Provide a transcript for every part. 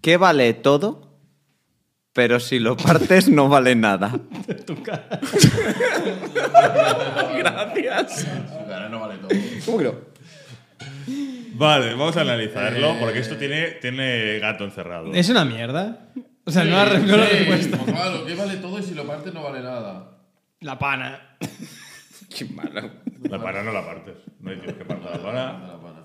¿Qué vale todo? Pero si lo partes no vale nada. Gracias. Su cara no vale todo. ¿Cómo que no? Vale, vamos a analizarlo porque esto tiene gato encerrado. Es una mierda. O sea, no la respuesta. Pues claro, ¿qué vale todo y si lo partes no vale nada? La pana. Qué malo. La pana no la partes. No hay Dios que parta la pana. La pana.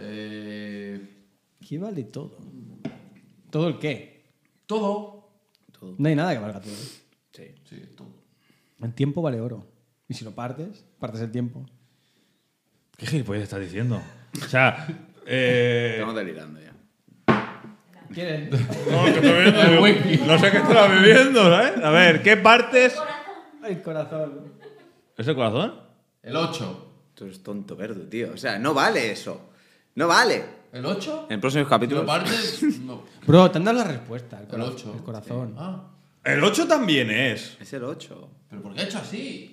¿Qué vale todo? ¿Todo el qué? Todo. No hay nada que valga todo. Sí. Sí, todo. El tiempo vale oro. Y si lo partes el tiempo. ¿Qué gilipollas estás diciendo? O sea, Estamos delirando ya. ¿Quieres? no, que estoy bebiendo, no sé qué estaba bebiendo, ¿sabes? A ver, ¿qué partes? El corazón. ¿Es el corazón? El 8. Tú eres tonto verde, tío. O sea, no vale eso. No vale. ¿El 8? En próximos Si capítulos. lo partes, no. Bro, te han dado la respuesta. El 8. El corazón. Ah, El 8 también es. Es el 8. ¿pero por qué ha hecho así?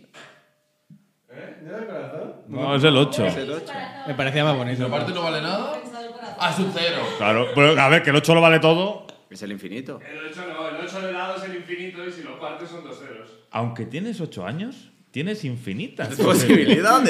No, es el 8. Es el 8. Me parecía más Si bonito. lo partes no vale nada. Ah, es un 0. Claro, pero a ver, que el 8 lo vale todo. Es el infinito. El 8 no, el 8 de lado es el infinito y si lo partes son 2 ceros. Aunque tienes 8 años, tienes infinitas Posibilidades.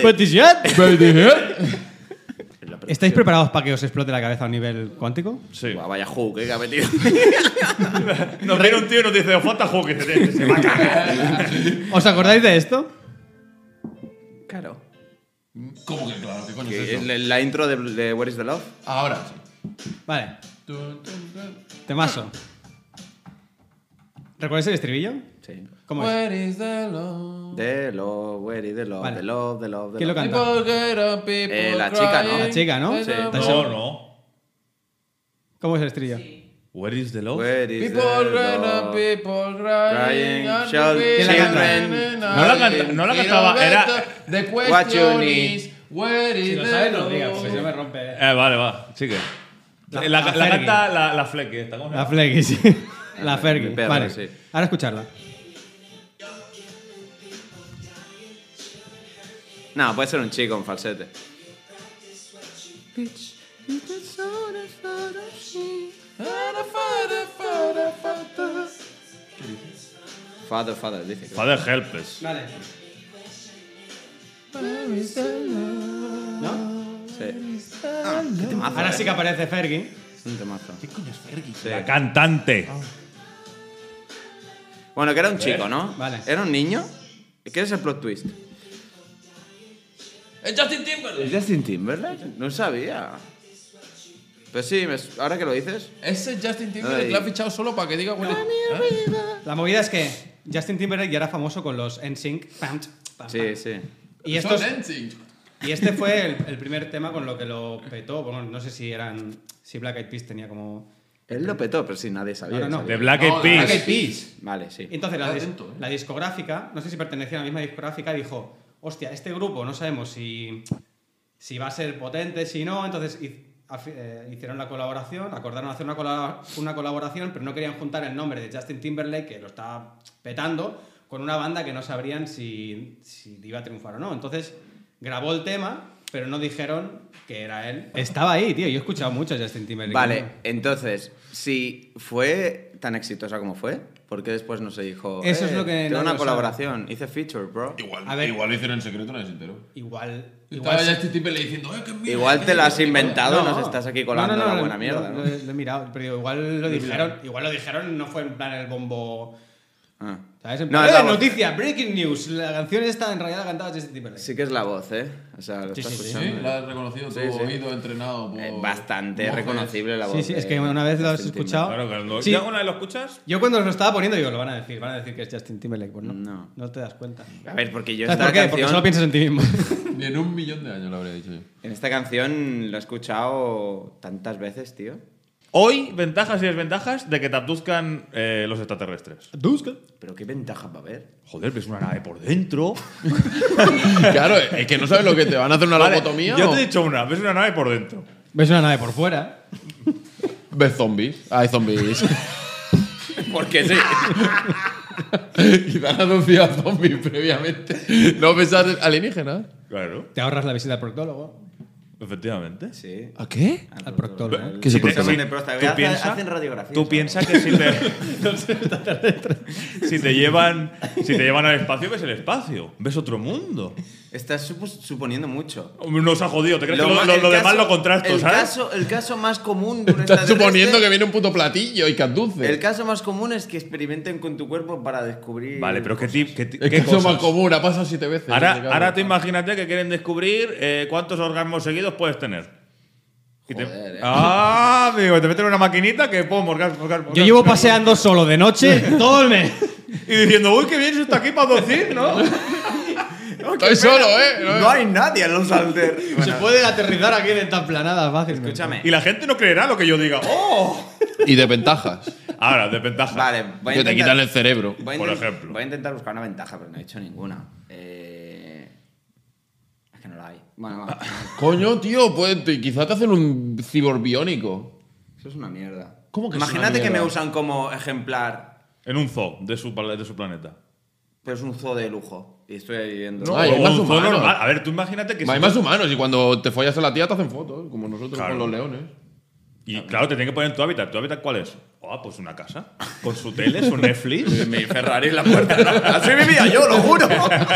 ¿Estáis preparados para que os explote la cabeza a un nivel cuántico? Sí. Buah, vaya hook, que ha metido. Nos viene un tío y nos dice, os falta juego, que se va a cagar. ¿Os acordáis de esto? Claro. ¿Cómo que claro? ¿Qué coño es Que eso? la intro de Where is the Love. Ahora sí. Vale. Temazo. ¿Recuerdas el estribillo? Sí. ¿Cómo es? Where is the love? The love, where is the love, Vale. the love, the love, the ¿Quién lo love. canta? People get up, people La chica, ¿no? crying. La chica, ¿no? Sí. No, no. ¿Cómo es el estribillo? Where is the love? Where is People the get up, love? people Crying, crying. and shout, the ¿Quién la canta? children No la cantaba, era- The What you question need. is, where is Si lo the sabes, no lo love? digas, porque si no me rompe. Vale, va, sigue. La Fergie. canta la Fleck. ¿Está cómo se La llama? Flecky, sí. La Fergie. mi perro, Vale. sí. Ahora escucharla. No, puede ser un chico en falsete. Father, dice. Father Helpes. Vale. ¿No? Sí. Ah, qué temazo, Ahora sí que aparece Fergie. Es un temazo. ¿Qué coño es Fergie? Sí. La cantante. Bueno, que era un chico, ¿no? Vale. ¿Era un niño? ¿Qué es el plot twist? ¡Es Justin Timberlake! ¿Es Justin Timberlake? No sabía. Pues sí, ahora que lo dices. Ese Justin Timberlake Ay. lo ha fichado solo para que diga huele. La movida es que Justin Timberlake ya era famoso con los NSYNC. Pam, pam, Sí, pam. sí. Y, Son estos, NSYNC. y este fue el primer tema con lo que lo petó. Bueno, no sé si Black Eyed Peas tenía como... Él lo petó, pero sí, nadie sabía. No, no, que no. De sabía. Black Eyed No, de Peas. Black Eyed Peas. Vale, sí. Entonces Está atento, la discográfica, no sé si pertenecía a la misma discográfica, dijo, hostia, este grupo no sabemos si va a ser potente, si no, entonces hicieron la colaboración, acordaron hacer una colaboración, pero no querían juntar el nombre de Justin Timberlake, que lo estaba petando, con una banda que no sabrían si iba a triunfar o no. Entonces grabó el tema, pero no dijeron que era él. Estaba ahí, tío, yo he escuchado mucho a Justin Timberlake. Vale, entonces, si fue tan exitosa como fue, ¿por qué después no se dijo? Eso es lo que tengo nadie una lo colaboración, hice feature, bro. A ver. Igual lo hicieron en secreto, nadie se enteró. Igual Estaba sí. Justin Timberlake diciendo, que mira, Igual te la has que- inventado y No. nos estás aquí colando la buena mierda, ¿no? Lo he mirado, pero igual lo dijeron, no fue en plan el bombo. Ah. ¿Sabes? En No, plan, es la voz. noticia, breaking news. La canción esta en realidad la cantaba Justin Timberlake. Sí que es la voz, ¿eh? O sea, lo Sí, estás sí, sí. escuchando. Sí, la has reconocido, Sí, tu sí. oído entrenado por... Bastante voces. reconocible la voz. Sí, sí, es de que una vez lo has Justin escuchado. Claro, cuando Sí. ¿ya alguna vez lo escuchas? Yo cuando lo estaba poniendo, digo, lo van a decir que es Justin Timberlake. Pues no, No. no te das cuenta. Timberlake. A ver, porque yo ¿Sabes esta por qué? Porque canción, solo piensas en ti mismo. Ni en 1.000.000 de años lo habría dicho yo. en esta canción lo he escuchado tantas veces, tío. Hoy, ventajas y desventajas de que te abduzcan los extraterrestres. Pero qué ventaja va a haber. Joder, ves una nave por dentro. Claro, es que no sabes lo que te van a hacer una Vale, lobotomía yo o te he dicho una, ves una nave por dentro. Ves una nave por fuera. ves zombies. Hay zombies. Porque sí. Quizás han anunciado a zombies previamente. No pensar en alienígenas. Claro. Te ahorras la visita al proctólogo. Efectivamente. Sí. ¿A qué? Al proctólogo. ¿Qué es el Examen proctólogo? de próstata. Tú piensa- Hacen radiografías. Tú piensas que si te llevan al espacio, ves el espacio. Ves otro mundo. Estás suponiendo mucho. Nos ha jodido. ¿Te crees que el lo demás caso- lo contrasto, el sabes? el caso más común de un Estás extraterrestre- suponiendo que viene un puto platillo y que aduce. El caso más común es que experimenten con tu cuerpo para descubrir. Vale, pero ¿qué Es que eso es más común, ha pasado 7 veces. Ahora tú imagínate que quieren descubrir cuántos orgasmos seguidos puedes tener. Joder, Amigo, te meten en una maquinita que pum, orgasmo. Yo llevo paseando solo de noche todo el mes. Y diciendo, uy, qué bien se está aquí para docir, ¿no? Estoy solo, ¿eh? No hay nadie en los alter. Se puede aterrizar aquí en esta planada fácil. Escúchame. Y la gente no creerá lo que yo diga. ¡Oh! Y desventajas. Ahora, desventaja. Vale, voy a Que te intentar- quitan el cerebro. Por ejemplo. Voy a intentar buscar una ventaja, pero no he hecho ninguna. Es que no la hay. Bueno, va. Coño, tío, pues quizá te hacen un cibor biónico. Eso es una mierda. ¿Cómo que es Imagínate una que me mierda? usan como ejemplar, En un zoo de su planeta. pero es un zoo de lujo. Y estoy ahí viendo. No, hay más un zoo humanos. normal. A ver, tú imagínate que Hay más humanos y cuando te follas a la tía te hacen fotos, como nosotros Claro. con los leones. Y claro, te tienen que poner en tu hábitat. ¿Tu hábitat cuál es? Pues una casa. Con su tele, su Netflix. Mi Ferrari en la puerta. ¿No? Así vivía yo, lo juro.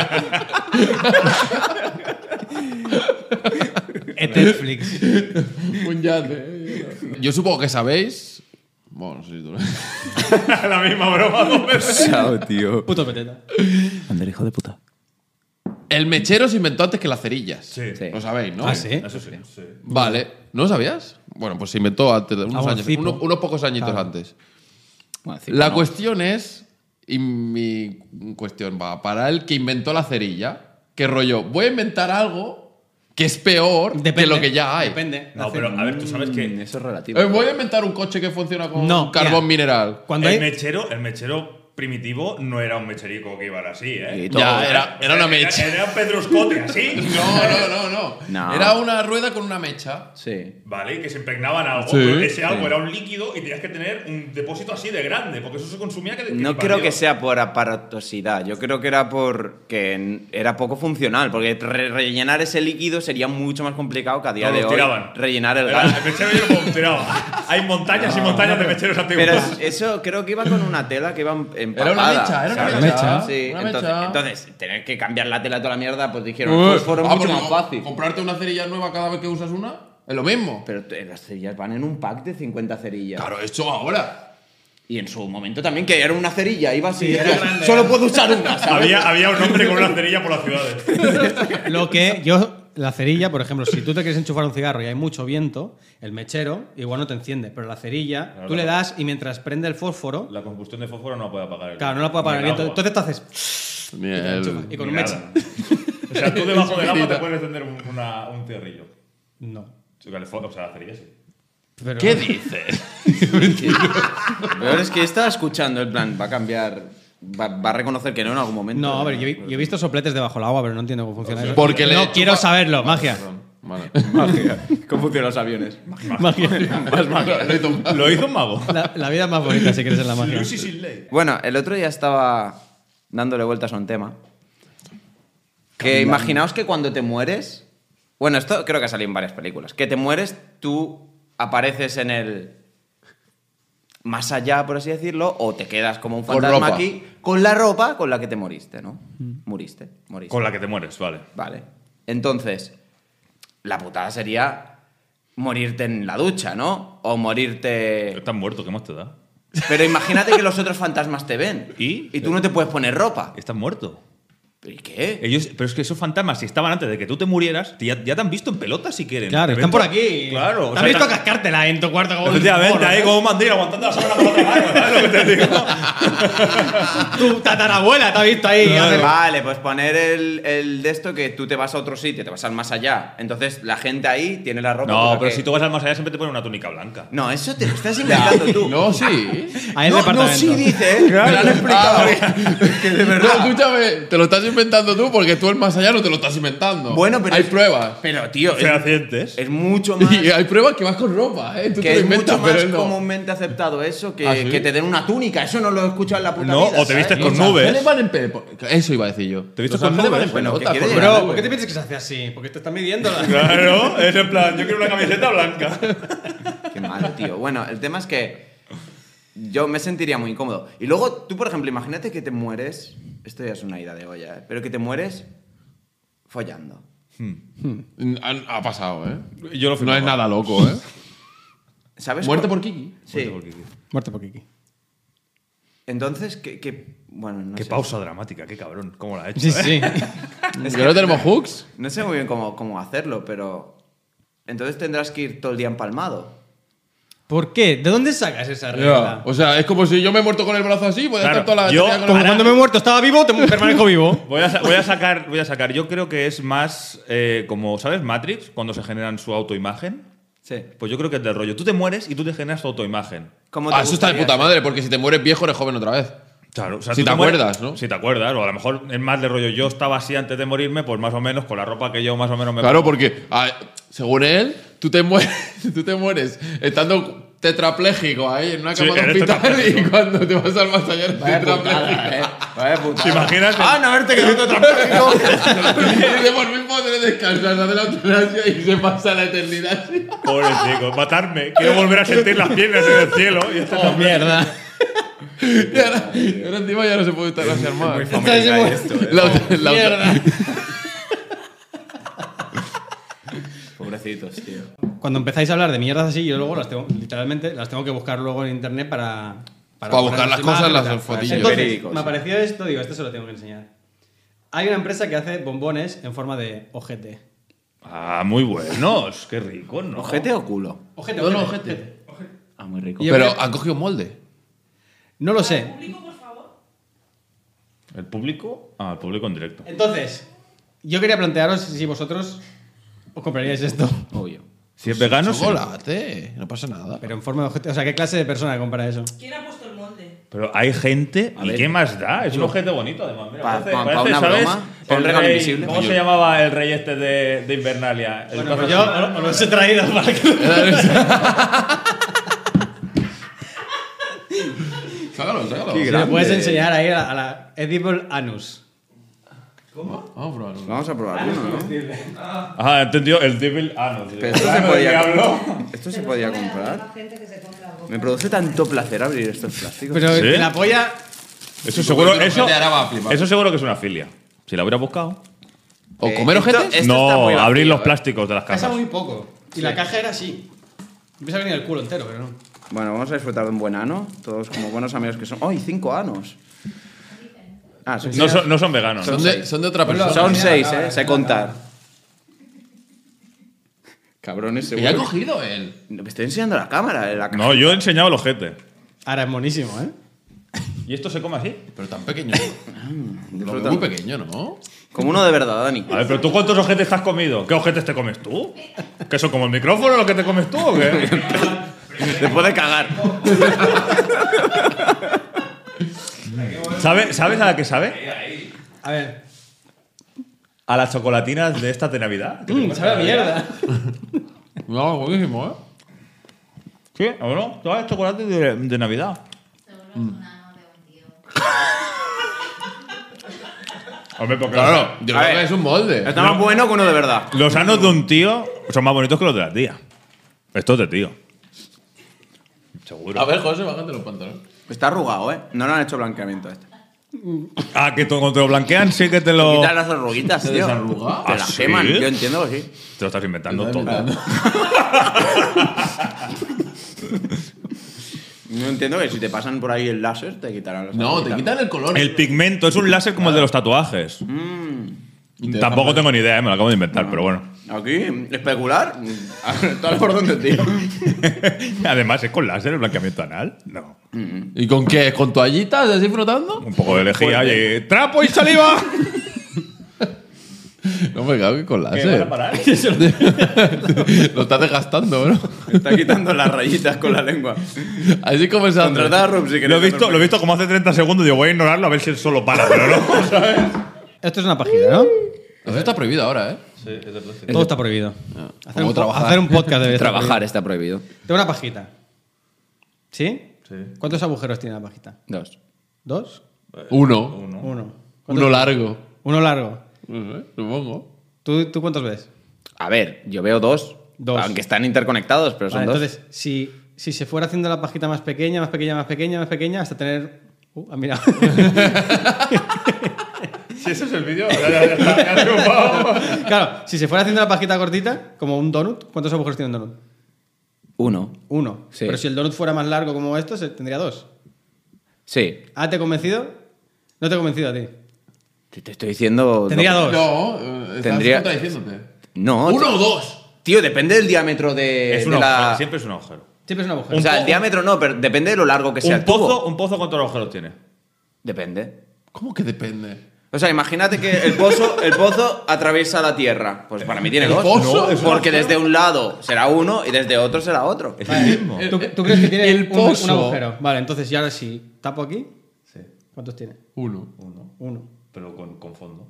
Netflix. Un yate. Yo supongo que sabéis. Bueno, no sé si tú. La misma broma dos veces. Chao, tío. Puto peteta. Ander, hijo de puta. El mechero se inventó antes que las cerillas. Sí. Sí. Lo sabéis, ¿no? Ah, sí. Eso sí. Sí. Vale. ¿No lo sabías? Bueno, pues se inventó antes, unos bueno, años, cipo. unos pocos añitos Claro. antes. Bueno, La cuestión es, y mi cuestión va para el que inventó la cerilla, que rollo, voy a inventar algo que es peor que lo que ya hay. Depende. No, pero a ver, tú sabes que Eso es relativo. Voy a inventar un coche que funciona con No, carbón mira. mineral. Cuando el hay. mechero primitivo no era un mecherico que iba así, ¿eh? Y todo. Ya, era una mecha. Era un Pedruscote así. No. No. Era una rueda con una mecha. Sí. Vale, y que se impregnaban algo. Sí, pero ese algo sí. era un líquido y tenías que tener un depósito así de grande, porque eso se consumía que No creo que sea por aparatosidad. Yo creo que era porque era poco funcional. Porque rellenar ese líquido sería mucho más complicado que a día No, de lo hoy tiraban. rellenar el Era- gas. El mechero yo lo tiraba. Hay montañas y montañas de mecheros antiguos. Pero eso creo que iba con una tela que iba empapada. Era una mecha, era una ¿sabes? mecha. Sí, Una entonces, mecha. entonces, tener que cambiar la tela de toda la mierda, pues dijeron, el fósforo es mucho pero más fácil. ¿Comprarte una cerilla nueva cada vez que usas una? Es lo mismo. Pero las cerillas van en un pack de 50 cerillas. Claro, eso ahora. Y en su momento también, que era una cerilla, iba así. Sí, era decías, grande. solo puedo usar una, ¿sabes? Había un hombre con una cerilla por las ciudades. Lo que yo. La cerilla, por ejemplo, si tú te quieres enchufar un cigarro y hay mucho viento, el mechero igual no te enciende, pero la cerilla, tú le das y mientras prende el fósforo, La combustión de fósforo no la puede apagar el claro, no la puede apagar el ni viento. agua. Entonces tú haces. Miel. Y con Ni un mecha. nada. O sea, tú debajo del agua te puedes encender un cigarrillo. No. O sea, la cerilla sí. Pero- ¿Qué dices? Lo peor es que estaba escuchando, en plan, va a cambiar, va a reconocer que no en algún momento. No, a ver, yo he visto sopletes debajo del agua, pero no entiendo cómo funciona eso. Porque le no quiero chupa- saberlo, magia. Vale. ¿Cómo funcionan los aviones? Magia. Lo hizo un mago. La vida es más bonita si crees en la magia. Lucy sin ley. Bueno, el otro día estaba dándole vueltas a un tema. Que imaginaos que cuando te mueres. Bueno, esto creo que ha salido en varias películas. Que te mueres, tú apareces en el. Más allá, por así decirlo, o te quedas como un Con fantasma ropa. aquí con la ropa con la que te moriste, ¿no? Moriste. Con la que te mueres, vale. Vale. Entonces, la putada sería morirte en la ducha, ¿no? O morirte. Estás muerto, ¿qué más te da? Pero imagínate que los otros fantasmas te ven. ¿Y? Y tú no te puedes poner ropa. Estás muerto. ¿Y qué? Pero es que esos fantasmas, si estaban antes de que tú te murieras, ya te han visto en pelota si quieren. Claro, Te están ven por to- aquí. Claro. ¿Te has visto cascártela en tu cuarto como un Efectivamente, mono, ahí ¿no? como un mandil aguantando la sábana con la otra mano, ¿sabes lo que te digo? Tu tatarabuela te ha visto ahí. hacer- Vale, pues poner el de esto que tú te vas a otro sitio, te vas al más allá. Entonces la gente ahí tiene la ropa. con No, la pero que- si tú vas al más allá siempre te ponen una túnica blanca. No, eso te lo estás inventando tú. No, sí. A ese no, departamento. sí dice, ¿eh? Me lo han explicado. Ah, que de No, verdad. escúchame, te lo estás inventando tú porque tú el más allá no te lo estás inventando. Bueno, pero hay pruebas. Pero, tío, Fehacientes. es mucho más... Y hay pruebas que vas con ropa, ¿eh? Tú que te lo es inventas, mucho más pero no. comúnmente aceptado eso que, ¿Ah, sí? que te den una túnica. Eso no lo he escuchado en la puta No, vida. o te vistes ¿sabes? con Los nubes. ángeles van en Eso iba a decir yo. ¿Te vistes Los con ángeles van nubes? en Bueno, ¿qué pelotas, quieres joder. llegar? Bro, ¿por qué te piensas que se hace así? Porque te están midiendo la... Claro, es en plan, yo quiero una camiseta blanca. Qué mal, tío. Bueno, el tema es que yo me sentiría muy incómodo. Y luego, tú, por ejemplo, imagínate que te mueres... Esto ya es una ida de olla, ¿eh? Pero que te mueres follando. Ha pasado, ¿eh? Yo lo No firmaba. es nada loco, ¿eh? ¿Sabes? Muerte por Kiki. Sí. Muerte por Kiki. Entonces, bueno, no Qué sé. pausa dramática, qué cabrón. ¿Cómo la ha hecho? Sí, sí. ¿Que no tenemos hooks? No sé muy bien cómo hacerlo, pero... Entonces tendrás que ir todo el día empalmado. ¿Por qué? ¿De dónde sacas esa Ya. regla? O sea, es como si yo me he muerto con el brazo así, voy a Claro, estar toda la yo- eternidad con Como el cuando me he muerto estaba vivo, te permanezco vivo. Voy a sacar. Yo creo que es más como, ¿sabes? Matrix, cuando se generan su autoimagen. Sí. Pues yo creo que es del rollo. Tú te mueres y tú te generas tu autoimagen. ¿Cómo te Ah, eso está de gustaría puta madre, porque si te mueres viejo eres joven otra vez. Claro, o sea, Si tú te mueres- acuerdas, ¿no? Si te acuerdas, o a lo mejor es más de rollo. Yo estaba así antes de morirme, pues más o menos con la ropa que yo más o menos me Claro, pongo. porque según él, tú te mueres estando tetrapléjico ahí en una Sí, cama de eres hospital y tetrapléjico. cuando te vas al más allá eres tetrapléjico. Vaya putada. ¿Te imaginas? Ah, no haberte quedado tetrapléjico. Y de por fin poder descansar, hacer la eutanasia y se pasa la eternidad. Pobre chico, matarme. Quiero volver a sentir las piernas en el cielo. Y este Oh, mierda. Y ahora encima ya no se puede eutanasiar más. Muy familiar esto, ¿eh? La- Mierda. Pobrecitos, tío. Cuando empezáis a hablar de mierdas así, yo luego literalmente las tengo que buscar luego en internet para Para buscar poner las cosas, imágenes, las tal. fotillos. Entonces, Verídicos, me sí. apareció esto, digo, esto se lo tengo que enseñar. Hay una empresa que hace bombones en forma de ojete. Ah, muy buenos. Qué rico, ¿no? ¿Ojete o culo? Ojete, No, no, ojete. Ah, muy rico. Y yo Pero creo- han cogido un molde. No lo sé. ¿El público? Ah, el público en directo. Entonces, yo quería plantearos si vosotros os compraríais esto. Obvio. Si es vegano, sí. Chocolate, no pasa nada. Pero en forma de ojete. O sea, ¿qué clase de persona compra eso? ¿Quién ha puesto el molde? Pero hay gente. A ¿Y ver. qué más da? Es un objeto bonito, además. Mira, Pa- parece, pa- parece, pa una ¿sabes? broma, pa' un El regalo rey- invisible. ¿Cómo se llamaba el rey este de Invernalia? El Bueno, cosa pues yo así. os los he traído para que Sácalo. Qué le grande. puedes enseñar ahí a la Edible Anus. Vamos a probarlo. Vamos a probar uno, ¿no? Ajá, he entendido. El Devil. Ah, no. Pero esto se el podía, diablo. esto se podía comprar. Me produce tanto placer abrir estos plásticos. Pero ¿Sí? que la polla. Eso seguro. Porque Eso, te hará va a flipar. eso seguro que es una filia. Si la hubiera buscado. ¿O comer esto- ojetes? esto está muy No, vacío, abrir los ¿eh? plásticos de las Pesa cajas. muy poco. Y la caja era así. Empieza a venir el culo entero, pero no. Bueno, vamos a disfrutar de un buen ano. Todos como buenos amigos que son. ¡Ay, 5 anos! Ah, son No son veganos. Son de otra persona. Son Mira, 6, ahora, sé contar. Cabrones, Que ya ha seguro. cogido él. Me estoy enseñando la cámara. La No, yo he enseñado el ojete. Ahora es monísimo, ¿eh? ¿Y esto se come así? Pero tan pequeño. Lo veo Disfruta. muy pequeño, ¿no? Como uno de verdad, Dani. A ver, pero ¿tú cuántos ojetes te has comido? ¿Qué ojetes te comes tú? ¿Que son como el micrófono lo que te comes tú o qué? Después de cagar. ¿Sabes a la que sabe? A ver. A las chocolatinas de estas de Navidad. Sabe a mierda. No, buenísimo, ¿eh? ¿Sí? ¿O no? Todas las chocolates de Navidad. Seguro es un ano de un tío. Hombre, porque Claro, yo A creo ver. que es un molde. Está más bueno que uno de verdad. los anos de un tío son más bonitos que los de la tía. Estos de tío. Seguro. A ver, José, bájate los pantalones. Está arrugado, ¿eh? No le han hecho blanqueamiento a este. Ah, que cuando te lo blanquean sí que te lo... Quitar las arruguitas, tío. desarruga? Te ¿Ah, las sí? queman. Yo entiendo que sí. Te lo estás inventando Estás todo. inventando. No entiendo que si te pasan por ahí el láser te quitarán las No, te arruguitas. quitan el color. El pigmento es un láser como el de los tatuajes. Y te Tampoco dejan- tengo ni idea, me lo acabo de inventar, pero bueno. Aquí, especular. Todo por donde, tío. Además, ¿es con láser el blanqueamiento anal? No. ¿Y con qué? ¿Con toallitas así frotando? Un poco de lejía y... ¡Trapo y saliva! No me cago que con ¿Qué, van a láser. parar? Lo estás desgastando, bro. Está quitando las rayitas con la lengua. Así como es Contratad a Rub si Lo queréis. he visto como hace 30 segundos. Digo, voy a ignorarlo a ver si él solo para, pero no, ¿sabes? Esto es una pajita, ¿no? Eso está prohibido ahora, ¿eh? Sí, es de plástico. Todo está prohibido. ¿Cómo trabajar? Hacer un podcast debe estar Trabajar prohibido. está prohibido. Tengo una pajita. ¿Sí? Sí. ¿Cuántos agujeros tiene la pajita? 2. ¿2? Uno. Uno. Uno largo. Uno largo. No sé, supongo. ¿Tú cuántos ves? A ver, yo veo 2. Dos. Aunque están interconectados, pero son Vale, 2. entonces, si se fuera haciendo la pajita más pequeña, hasta tener... mira. Si ese es el vídeo, ya está, ya has triunfado. Claro, si se fuera haciendo la pajita cortita, como un donut, ¿cuántos agujeros tiene un donut? 1. Uno. Sí. Pero si el donut fuera más largo como esto, tendría 2. Sí. ¿Ah, te he convencido? No te he convencido a ti. Te estoy diciendo... Tendría 2. No, estás Tendría- contradiciéndote. No. ¿Uno o dos? Tío, depende del diámetro de, Es un de la... agujero, siempre es un agujero. Siempre es un agujero. O sea, el diámetro no, pero depende de lo largo que sea el tubo. Un pozo, ¿cuántos agujeros tiene? Depende. ¿Cómo que depende? O sea, imagínate que el pozo atraviesa la tierra. Pues para mí tiene ¿El 2. pozo? No, porque desde un lado será uno y desde otro será otro. Es el mismo. ¿Tú crees que tiene el un pozo. agujero? Vale, entonces, y ahora sí. ¿Tapo aquí? Sí, ¿Cuántos tiene? Uno. Uno. pero con fondo.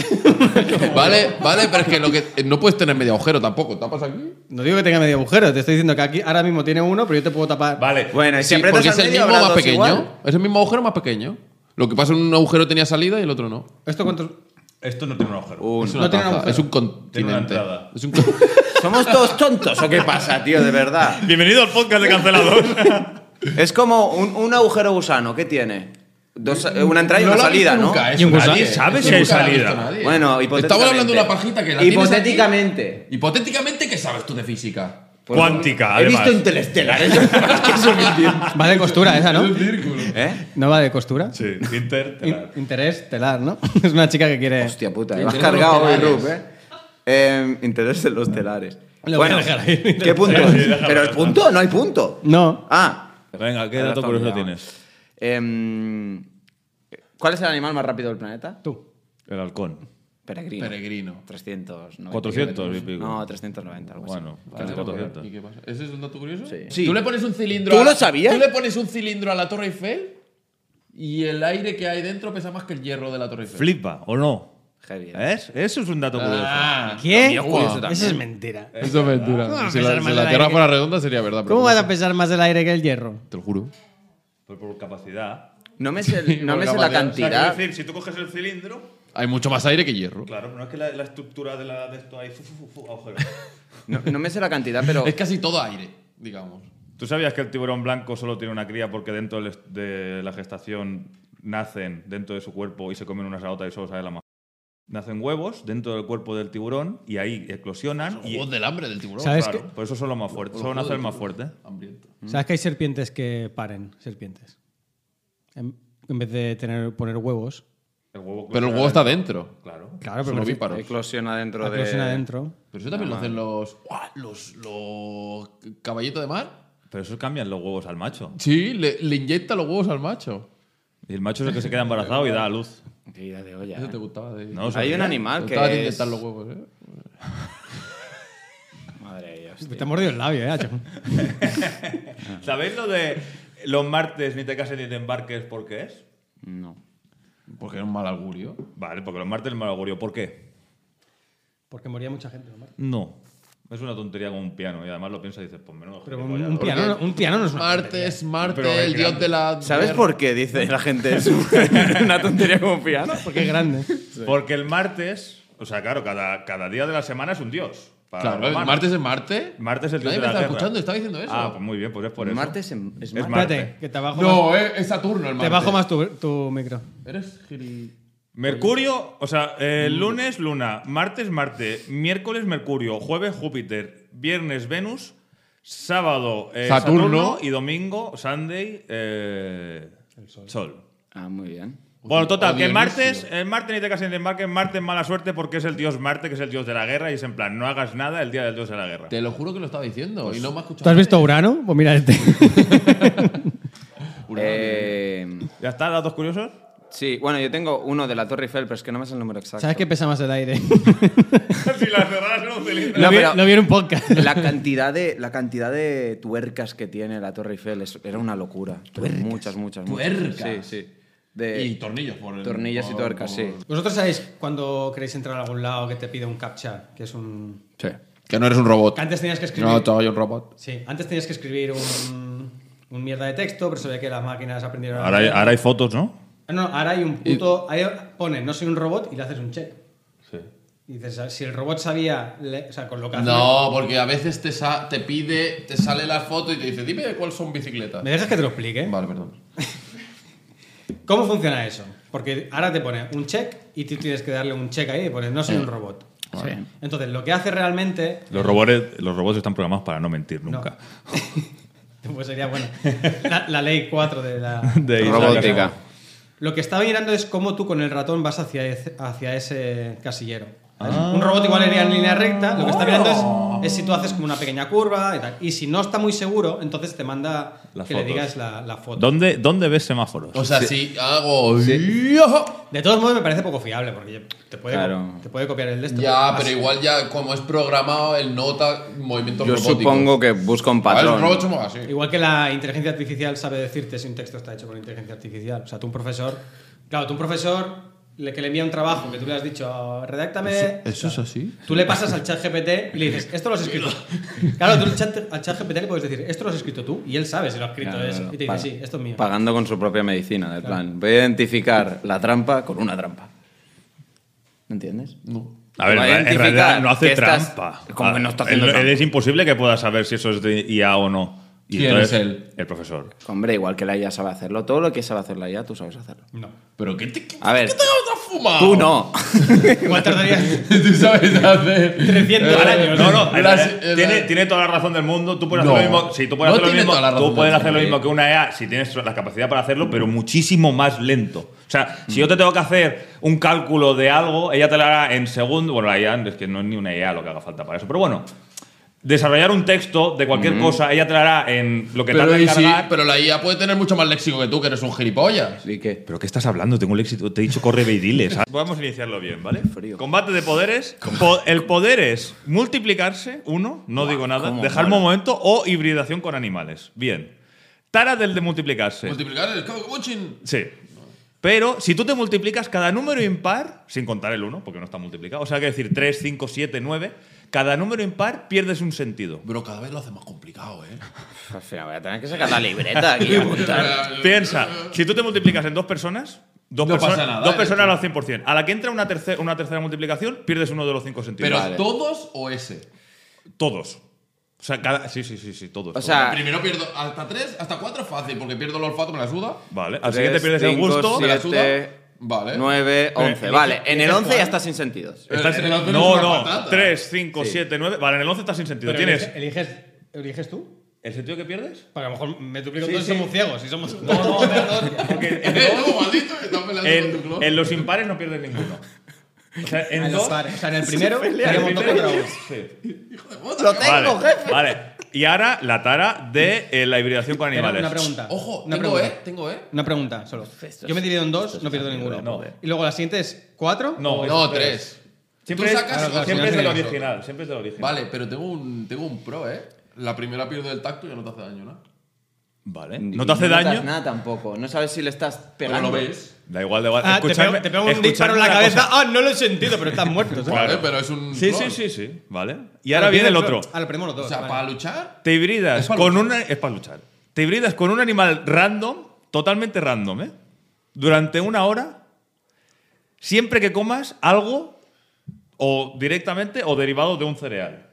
Vale, pero es que lo que no puedes tener medio agujero tampoco. ¿Tapas aquí? No digo que tenga medio agujero, te estoy diciendo que aquí ahora mismo tiene uno, pero yo te puedo tapar. Vale. Bueno, y Sí, si aprietas porque al es el medio, mismo habrá más 2 pequeño. igual. Es el mismo agujero más pequeño. Lo que pasa es que un agujero tenía salida y el otro no. ¿Esto cuántos? Esto no tiene un agujero. Uno. Es una No tiene taza, agujero. es un Tiene una continente. entrada. Es un ¿Somos todos tontos o qué pasa, tío? De verdad. Bienvenido al podcast de Cancelados. Es como un agujero gusano. ¿Qué tiene? Una entrada y No una lo ha salida, visto ¿no? nunca, eso, Y un gusano. nadie. ¿Sabe Eso si hay nunca lo ha salida? visto nadie. Bueno, hipotéticamente. Estamos hablando de una pajita que la tienes Hipotéticamente. aquí. Hipotéticamente, ¿qué sabes tú de física? Pues, Cuántica, He además. visto Interestelares. Más que suficiente. Va de costura esa, ¿no? ¿Eh? ¿No va de costura? Sí, interestelar. Interés telar, ¿no? Es una chica que quiere... Hostia puta, Te me has interesa cargado los hoy, telares. Rup, Interés en los telares. Lo voy a Bueno, dejar ahí. ¿qué punto? Sí, déjalo, ¿Pero el déjalo. punto? No hay punto. No. Ah. Venga, ¿qué Ahora dato está curioso olvidado. tienes? ¿Cuál es el animal más rápido del planeta? Tú. El halcón. Peregrino. Peregrino. 390 400 y kilómetros. pico. No, 390, algo así. Bueno, Vale, casi 400. ¿Y qué pasa? ¿Ese es un dato curioso? Sí. Sí. ¿Tú le pones un cilindro ¿Tú lo sabías? ¿Tú le pones un cilindro a la Torre Eiffel y el aire que hay dentro pesa más que el hierro de la Torre Eiffel? Flipa, ¿o no? Heavy, ¿eh? ¿Ves? Eso es un dato curioso. Ah, ¿Qué? mío es curioso también. Eso es mentira. eso es mentira. ¿Cómo va a Si pesar la, más si la el Tierra aire? fuera redonda sería verdad. pero ¿Cómo no. vas a pesar más el aire que el hierro? Te lo juro. Pues por capacidad. No me sé, no me sé Porque la aparte- O sea, cantidad. quiero decir, si tú coges el cilindro, Hay mucho más aire que hierro. claro, no es que la estructura de esto hay agujero. No me sé la cantidad, pero. Es casi todo aire, digamos. ¿Tú sabías que el tiburón blanco solo tiene una cría porque dentro de la gestación nacen dentro de su cuerpo y se comen una a otra y solo sale la mamá? Nacen huevos dentro del cuerpo del tiburón y ahí eclosionan. Los Y, juegos del hambre del tiburón. ¿Sabes claro, qué? por eso son los más fuertes. Solo nace el más fuerte. Hambriento. ¿Sabes que hay serpientes que paren? Serpientes. En vez de poner huevos. Pero el huevo está dentro. Claro. Claro, Son pero ovíparos. Eclosiona dentro de. eclosiona adentro. Pero eso también lo hacen los caballitos de mar. Pero eso cambian los huevos al macho. Sí, le inyecta los huevos al macho. Y el macho es el que se queda embarazado y da a luz. Qué idea de olla. Eso te gustaba de... No, Hay ¿sabías? un animal Te que. gustaba de Es... inyectar los huevos, ¿eh? Madre de Dios. Te ha mordido el labio, Hacho. ¿Sabéis lo de los martes ni te cases ni te embarques por qué es? No. Porque era un mal augurio. Vale, porque los martes es mal augurio. ¿Por qué? Porque moría mucha gente, ¿no? No. Es una tontería como un piano y además lo piensas y dices, pues menos. Pero un piano no es una Marte, Pero el es dios grande. de la... ¿Sabes guerra. por qué dice la gente eso? Una tontería como un piano. porque es grande. Porque el martes, o sea, claro, cada día de la semana es un dios. para Claro, los el romanos. martes es Marte. Martes es el dios Nadie de me la estaba guerra. escuchando, estaba diciendo eso. Ah, pues muy bien, pues es por eso. Martes es Es Marte. Marte. Espérate, que te bajo más, No, es Saturno el Marte. te bajo más tu micro. Eres gili... Mercurio, o sea, lunes, Luna, martes, Marte, miércoles, Mercurio, jueves, Júpiter, viernes, Venus, sábado, Saturno y domingo, Sunday, Sol. Ah, muy bien. Bueno, total, O que Dionisio. el martes ni te cases ni te embarques, Marte es mala suerte porque es el dios Marte, que es el dios de la guerra, y es en plan, no hagas nada el día del dios de la guerra. Te lo juro que lo estaba diciendo y no me ha escuchado. ¿Tú has visto Urano? Pues mira este. ¿Ya está, datos curiosos? Sí, bueno, yo tengo uno de la Torre Eiffel, pero es que no me sé el número exacto. ¿Sabes qué pesa más el aire? Si las cerraras en un cilindro. No, pero- lo vi en un podcast. La cantidad de tuercas que tiene la Torre Eiffel era una locura. Muchas. ¿Tuercas? Sí, sí. Y tornillos por el... Tornillos y tuercas, sí. ¿Vosotros sabéis cuando queréis entrar a algún lado que te pide un CAPTCHA? Que es un... Sí. Que no eres un robot. Que antes tenías que escribir... No, soy un robot. Sí, antes tenías que escribir un mierda de texto, pero se ve que las máquinas aprendieron a... Ahora hay fotos, ¿no? No, ahora hay un puto... Ahí pone, no soy un robot y le haces un check. Sí. Y dices, si el robot sabía... O sea, con lo que hace... No, porque a veces te pide, te sale la foto y te dice, dime cuáles son bicicletas. ¿Me dejas que te lo explique? Vale, perdón. ¿Cómo funciona eso? Porque ahora te pone un check y tú tienes que darle un check ahí y pones, no soy un robot. Sí. Entonces, lo que hace realmente... Los robots están programados para no mentir nunca. Pues sería bueno. La ley 4 de la... De Robótica. Lo que estaba mirando es cómo tú con el ratón vas hacia ese casillero. ¿Sabes? Un robot igual iría en línea recta. Lo que está mirando es si tú haces como una pequeña curva y tal. Y si no está muy seguro, entonces te manda Las que le fotos. digas la foto. ¿Dónde ves semáforos? O sea, si hago... De todos modos, me parece poco fiable porque te puede copiar el de esto. Ya, pero igual ya como es programado, él nota movimientos Yo robóticos. supongo que busca un Vale, patrón. los robots somos así. Igual que la inteligencia artificial sabe decirte si un texto está hecho por inteligencia artificial. O sea, tú un profesor... Claro, tú un profesor que le envía un trabajo que tú le has dicho, redáctame... ¿Eso es así? Tú le pasas al chat GPT y le dices, esto lo has escrito. Claro, tú al chat GPT le puedes decir, esto lo has escrito tú, y él sabe si lo ha escrito Claro, eso. Y te dice, pa- sí, esto es mío. Pagando con su propia medicina, del plan. Voy a identificar la trampa con una trampa. ¿Me entiendes? No. A ver, Va a en identificar realidad no hace que estás- trampa. como que no está haciendo Él trampa. es imposible que pueda saber si eso es de IA o no. Y ¿Quién entonces, es él? El profesor. Hombre, igual que la IA sabe hacerlo. Todo lo que sabe hacer la IA, tú sabes hacerlo. No. ¿Pero qué A ver, te has fumado? tú no. Igual tardaría Tú sabes hacer... 300 años. No, Las- tiene toda la razón del mundo. Tú puedes No. hacer lo mismo. Sí, tú puedes No hacer lo tiene mismo. toda la razón Tú puedes del hacer lo mundo, mismo que una IA si tienes la capacidad para hacerlo, pero muchísimo más lento. O sea, si yo te tengo que hacer un cálculo de algo, ella te lo hará en segundos. Bueno, la IA es que no es ni una IA lo que haga falta para eso. Pero bueno, desarrollar un texto de cualquier cosa, ella te lo hará en lo que tarda en cargar. pero la IA puede tener mucho más léxico que tú, que eres un gilipollas. ¿Y qué? ¿Pero qué estás hablando? Tengo el éxito. Te he dicho corre y diles. Vamos a iniciarlo bien, ¿vale? Frío. Combate de poderes. El poder es multiplicarse, uno, no digo nada, cómo dejar mola. momento o hibridación con animales. Bien. Tara del de multiplicarse. Multiplicar el cabuchin. Sí. Pero si tú te multiplicas cada número impar, sin contar el 1, porque no está multiplicado, o sea, que decir 3, 5, 7, 9, cada número impar pierdes un sentido. Bro, cada vez lo hace más complicado, ¿eh? Al final voy a tener que sacar la libreta aquí y apuntar. Piensa, si tú te multiplicas en dos personas, No pasa nada, dos ¿eh? personas al 100%. A la que entra una tercera multiplicación, pierdes uno de los 5 sentidos. Pero Vale. todos o ese. Todos. O sea, sí, todos. O sea, Primero pierdo hasta 3, hasta 4 es fácil, porque pierdo el olfato, me la suda. Vale, al 3, siguiente pierdes el 5, gusto. me la 7, Vale. 9, 11. Pero, Vale, en el ¿eliges 11 ya cuál? estás sin sentidos. Estás- El 11 no, es una no. patata. 3, 5, 7, 9. Vale, en el 11 estás sin sentido. Pero Tienes. eliges tú. ¿El sentido que pierdes? Porque a lo mejor me duplico Sí, todos y sí. somos ciegos. Si somos... No, perdón. Porque No, maldito, estás peleando con tu clon. en los impares no pierdes ninguno. O sea, en dos. O sea, en el primero en el seríamos dos contra primero- uno. Sí. ¡Lo tengo, Vale, jefe! vale. Y ahora la tara de la hibridación con Pero animales. una pregunta. Ojo, una tengo, pregunta. Tengo, Una pregunta solo. Yo me divido en dos, no pierdo ninguno. No. Y luego la siguiente es 4. No, No, es 3. Siempre, Tú es- sacas claro, al siempre es final del de original. Siempre es del original. Vale, pero tengo un pro, ¿eh? La primera pierdo el tacto y ya no te hace daño, ¿no? Vale. Y ¿No te hace notas daño? nada tampoco. No sabes si le estás Pero pegando. lo ves. Da igual, da igual. Ah, te pego un disparo en la escuchadme cabeza. una cosa. Ah, no lo he sentido, pero estás muerto. ¿sabes? Claro. Vale, pero es un. Sí, clon. sí. Vale. Y ahora viene el otro. Ah, lo primero los dos. O sea, vale. para luchar. Te hibridas Es para con luchar. una. Es para luchar. Te hibridas con un animal random, totalmente random, ¿eh? Durante una hora, siempre que comas algo, o directamente, o derivado de un cereal.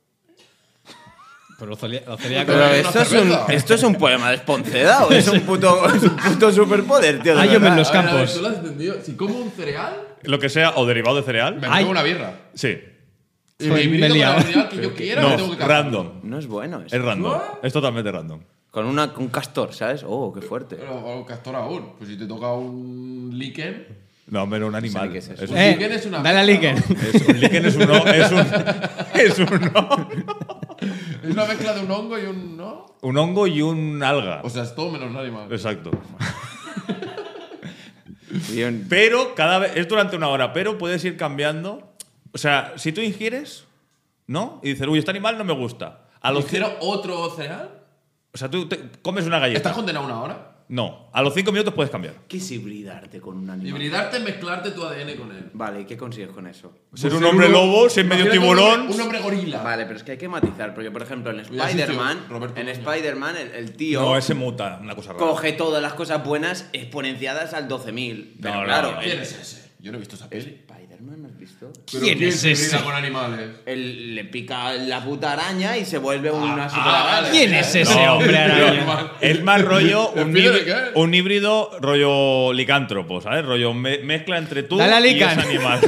Pero los celíacos. Pero Una cerveza. esto es un poema de Esponceda o es un puto superpoder, tío. de Hay verdad? en los A ver, campos. ¿tú lo has entendido? Si como un cereal, Lo que sea, o derivado de cereal. me Ay. pego una birra. Sí. Y Joder, me hibrido me he con liado. el cereal que yo quiera, me tengo No, que casar. random. No es bueno eso. Es random. Es totalmente random. Con un castor, ¿sabes? Oh, qué fuerte. Pero o castor aún. Pues si te toca un líquen. No, hombre, un animal. ni qué es eso. Es Un un, líquen es una. Dale a mezcla, Liken. ¿no? un líquen es uno. Es uno. Es una mezcla de un hongo y un. ¿No? Un hongo y un alga. O sea, es todo menos un animal. Exacto. Bien. Pero cada vez. Es durante una hora, pero puedes ir cambiando. O sea, si tú ingieres, ¿no? Y dices, uy, este animal no me gusta. A los ¿Hicieron otro cereal? O sea, tú comes una galleta. ¿Estás condenado a una hora? No, a los 5 minutos puedes cambiar. ¿Qué es hibridarte con un animal? Hibridarte es mezclarte tu ADN con él. Vale, ¿y qué consigues con eso? Ser un hombre lobo, ser medio Imagínate tiburón. Un hombre gorila. Vale, pero es que hay que matizar, porque por ejemplo en Ya existió Spider-Man, Roberto en Muñoz. Spider-Man el tío No, ese muta, una cosa rara. coge todas las cosas buenas exponenciadas al 12.000. Pero No, claro, no, ¿Quién es ese? Yo no he visto esa peli. ¿Spider-Man no has visto? ¿Pero ¿Quién es se ese? hibrida con animales? Él le pica la puta araña y se vuelve una super vale. araña. ¿Quién es ese No, hombre araña? Es más rollo Spider-Man. un híbrido rollo licántropo, ¿sabes? Rollo mezcla entre tú Dale a y Lican. ese animal.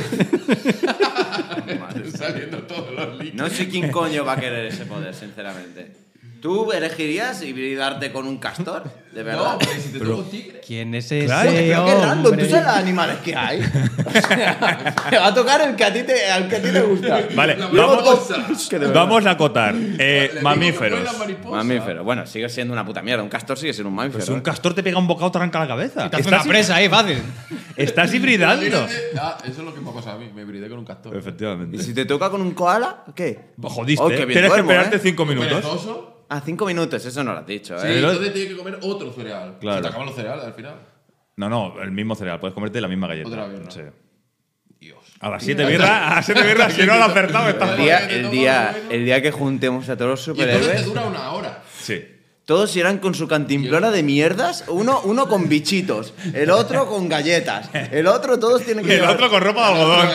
Están saliendo todos los links. No sé quién coño va a querer ese poder, sinceramente. ¿Tú elegirías hibridarte con un castor? ¿De verdad? No, pero si te toca un tigre. ¿Quién es ese Claro, Pero qué random, hombre? ¿tú sabes los animales que hay? O sea, te va a tocar el que a ti te gusta. Vale, La vamos, mariposa. Que de verdad. vamos a acotar. Le digo Mamíferos. que fue la mariposa. Mamífero. Bueno, sigue siendo una puta mierda. Un castor sigue siendo un mamífero. Pues un castor te pega un bocado, te arranca la cabeza. Te hace una presa ahí, fácil. Estás hibridando. Imagínate- eso es lo que me ha pasado a mí. Me hibridé con un castor. Efectivamente. ¿Y si te toca con un koala? ¿Qué? Jodiste. Oh, qué bien Tienes que duermo, esperarte ¿eh? 5 minutos. Perezoso. Ah, 5 minutos, eso no lo has dicho, Sí, ¿eh? entonces tienes que comer otro cereal. Claro. Se te acaban los cereales al final. No, el mismo cereal. Puedes comerte la misma galleta. Otra vez, ¿no? Sí. Dios. A las 7 birras, si no lo has acertado, estás El día que juntemos a todos los Y entonces te superhéroes, dura una hora. Sí. todos irán con su cantimplora de mierdas. Uno con bichitos, el otro con galletas, el otro todos tienen que Y el llevar- otro con ropa de algodón.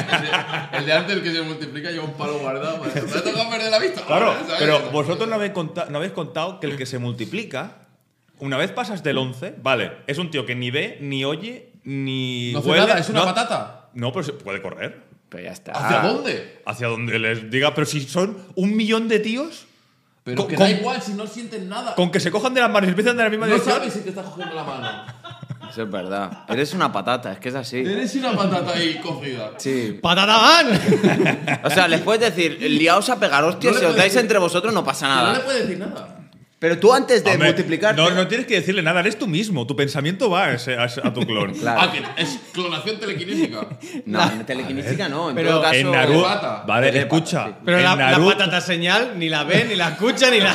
El de antes, el que se multiplica, lleva un palo guardado. Me ha tocado perder la vista. Claro, ¿sabes? pero vosotros no habéis contado que el que se multiplica, una vez pasas del 11, vale, es un tío que ni ve, ni oye, ni No hace huele. nada, es una no- patata. No, pero se puede correr. Pero ya está. ¿Hacia dónde? Hacia donde les diga, pero si son 1 millón de tíos, Pero Con- que con- da igual si no sienten nada. con que se cojan de las manos y empiezan de la misma No dirección. sabes si te está cogiendo la mano. Eso es verdad. Eres una patata, es que es así. Eres una patata ahí cogida. Sí. ¡Patata man! O sea, les puedes decir, liaos a pegar hostias, No le si os puedes dais decir- entre vosotros no pasa Que no le nada. puedes decir nada. Pero tú antes de Hombre, multiplicarte. No tienes que decirle nada, eres tú mismo. Tu pensamiento va a tu clon. Claro. Ah, que es clonación telequinésica. No, en telequinética no. En Pero todo caso. En Naruto. Telepata. Vale, Telepata, escucha. sí. Pero en la Naruto- patata señal ni la ve, ni la escucha, ni la.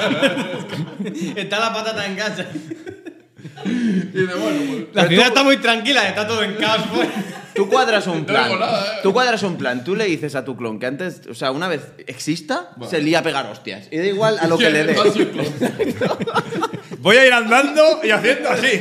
Está la patata en casa. Y dice, bueno, pues. La ciudad está muy tranquila, está todo en caos. Pues. Tú cuadras un No plan. digo nada, Tú cuadras un plan. Tú le dices a tu clon que antes, o sea, una vez exista, Vale. se lía a pegar hostias. Y da igual a lo que le dé. Va a ser clon. Voy a ir andando y haciendo así.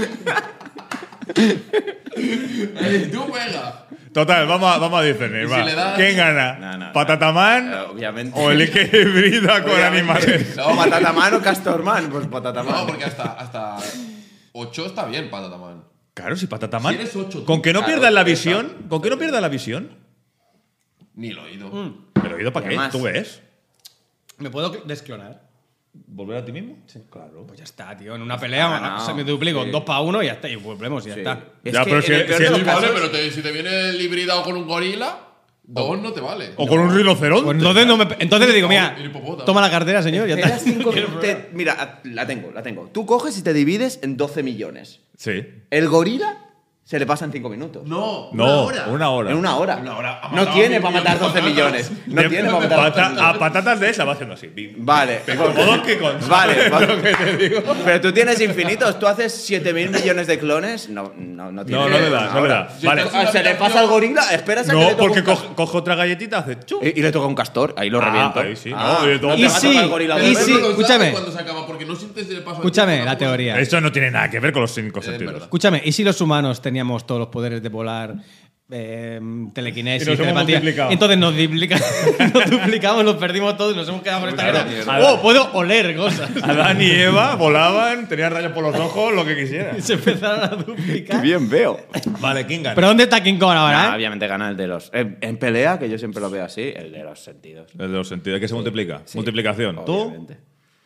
Tú pega. Total, vamos a discernir. ¿Y si va. le das- ¿Quién gana? No. ¿Patatamán Obviamente. o el que hibrida con Obviamente. animales? No, Patatamán o Castorman. Pues Patatamán. No, porque hasta 8 está bien, patataman. Claro, si Patatamán. Si eres 8, con que no claro, pierdas la está. visión. Con que no pierdas la visión. Ni lo he oído. Pero oído para Y qué, además- tú ves. ¿Me puedo desclonar? ¿Volver a ti mismo? Sí, claro. Pues ya está, tío. En una pelea no, se me duplico sí. 2 para 1 y ya está. Y volvemos y ya Sí. está. Es Ya, que pero en si- el peor si de el- los Sí, vale, casos- pero si te viene el hibridado con un gorila, 2 no te vale. O con un rinoceronte. Pues entonces, entonces le digo, mira, El hipopótamo. toma la cartera, señor. Ya Esperas está. 5 mira, la tengo. Tú coges y te divides en 12 millones. Sí. El gorila se le pasa en 5 minutos. No, No, una hora. En una hora. Una hora. Ha No matado tiene a para 1 matar millón 12 de millones. No De- tiene para matar 12 millones. A patatas de esa va haciendo así. Vale. Como Donkey Kong. Vale, ¿sabes lo que te digo? Pero tú tienes infinitos. Tú haces 7.000 millones de clones. No tiene. No le da, no le da. Yo Vale. te- Ah, se le pasa al gorila. Esperas a que le No, toque porque un castor. coge otra galletita, hace chu. Y le toca un castor. Ahí lo reviento. Ahí sí. Ah, No, y todo- no te Y va a sí, tocar el gorila Pero y dos eso sí, no veces. lo sabes escúchame. cuando se acaba, porque no sientes el paso. Escúchame, la teoría. Esto no tiene nada que ver con los 5 sentidos. verdad. Escúchame, ¿y si los humanos teníamos todos los poderes de volar, telequinesis, Y nos hemos telepatía? multiplicado. Entonces nos duplicamos, nos perdimos todos y nos hemos quedado con esta Claro. guerra. Claro. ¡Oh, puedo oler cosas! Adán y Eva volaban, tenían rayos por los ojos, lo que quisieran. Y se empezaron a duplicar. Bien veo. Vale, ¿quién gana? ¿Pero dónde está King Kong ahora, Nah, obviamente gana el de los. En pelea, que yo siempre lo veo así, el de los sentidos. El de los sentidos, ¿qué se multiplica? Sí, Multiplicación. ¿Tú? obviamente.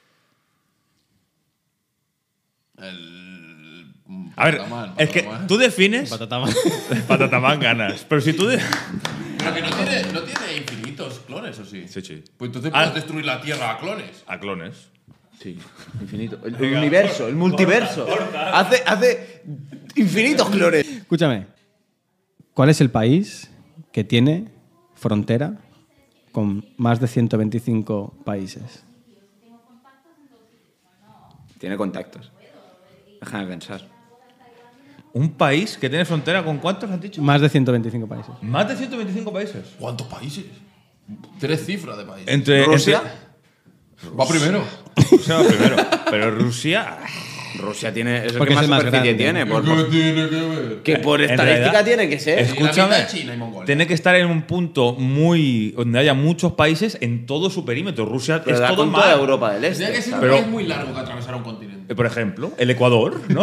A ver, Patatamán, es que patatamán. tú defines. Patatamán. Patatamán ganas. Pero si tú. Pero que no tiene infinitos clones, ¿o sí? Sí. Pues entonces Ah. puedes destruir la Tierra a clones. A clones. Sí, infinito. El universo, el multiverso. Hace infinitos clones. Escúchame, ¿cuál es el país que tiene frontera con más de 125 países? Tiene contactos. Déjame pensar. Un país que tiene frontera con ¿cuántos has dicho? Más de 125 países. Más de 125 países. ¿Cuántos países? 3 cifras de países. Entre ¿Rusia? Va primero. Rusia va primero. Pero Rusia. Rusia tiene. Es el Porque que más es el más superficie grande. tiene. ¿Qué tiene que ver? Que por En estadística realidad, tiene que ser. Escúchame. Y la mitad China y Mongolia. Tiene que estar en un punto muy. Donde haya muchos países en todo su perímetro. Rusia Pero es da todo con toda mar. Europa del Tendría Este. que ser ¿sabes? un Pero- país muy largo que atravesara un continente. Por ejemplo, el Ecuador, ¿no?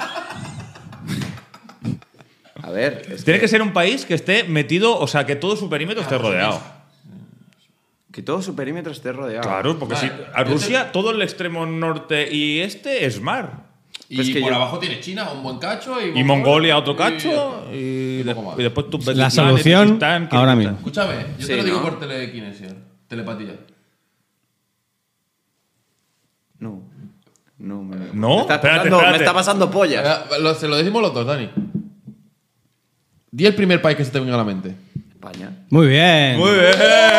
A ver. Tiene que ser un país que esté metido, o sea, que todo su perímetro esté rodeado. Que todo su perímetro esté rodeado. Claro, porque Vale. si a Rusia todo el extremo norte y este es mar. Y Pues que por yo- abajo tiene China, un buen cacho. Y Mongolia otro cacho. Y poco más. Y después tú La solución ahora mismo. Escúchame, yo Sí, te lo digo ¿no? por telequinesia, telepatía. No. No, No, me está, espérate, pasando, espérate. me está pasando pollas. Se lo decimos los dos, Dani. Di el primer país que se te venga a la mente. España. Muy bien. Muy bien.